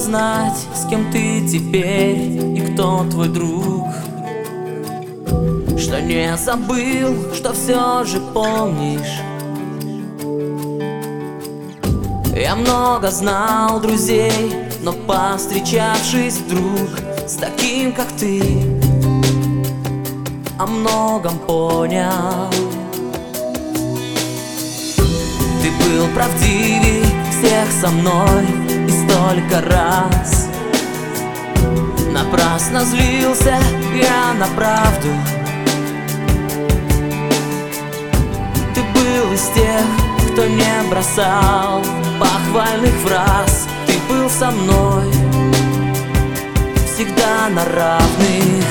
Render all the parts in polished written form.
знать, с кем ты теперь и кто твой друг. Что не забыл, что все же помнишь. Я много знал друзей, но повстречавшись вдруг с таким, как ты, о многом понял. Ты был правдивей всех со мной, и столько раз напрасно злился я на правду. Ты был из тех, кто не бросал похвальных фраз. Ты был со мной всегда на равных.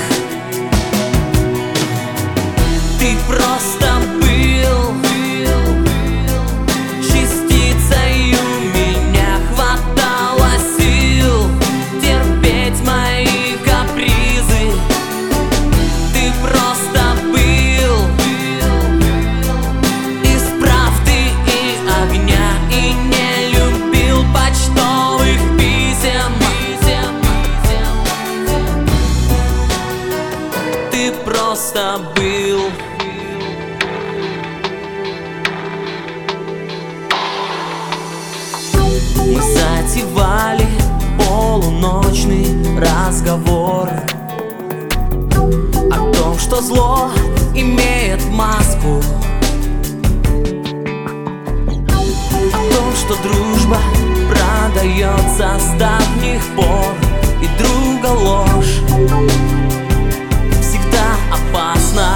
Ты просто был частицей, у меня хватало сил терпеть мои капризы. Ты просто был из правды и огня, и не любил почтовых писем. Ты просто был. Мы затевали полуночный разговор о том, что зло имеет маску, о том, что дружба продается с давних пор, и друга ложь всегда опасна.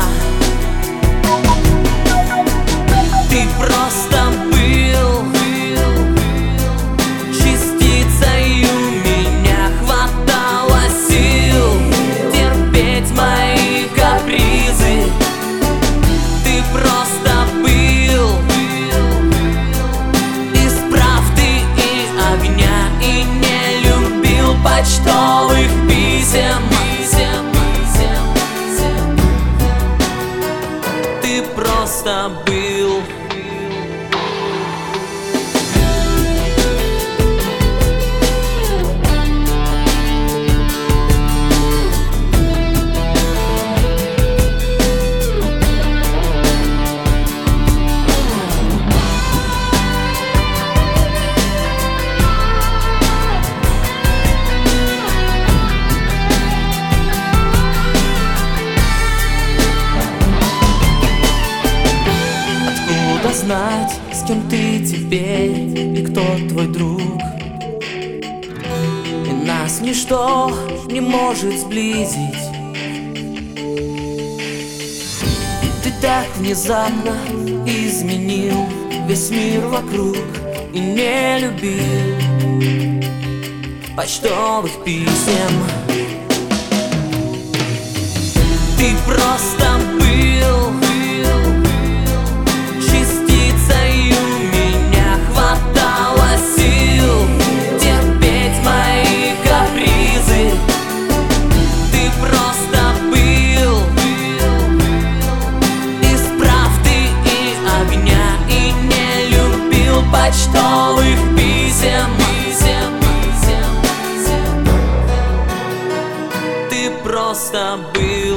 Ты просто был частицей, у меня хватало сил терпеть мои капризы. Ты просто был из правды и огня, и не любил почтовых писем. Ты просто был. Знать, с кем ты теперь и кто твой друг. И нас ничто не может сблизить. Ты так внезапно изменил весь мир вокруг и не любил почтовых писем. Ты просто был частицей, у меня хватало сил терпеть мои капризы. Ты просто был из правды и огня, и не любил почтовых писем. Ты просто был.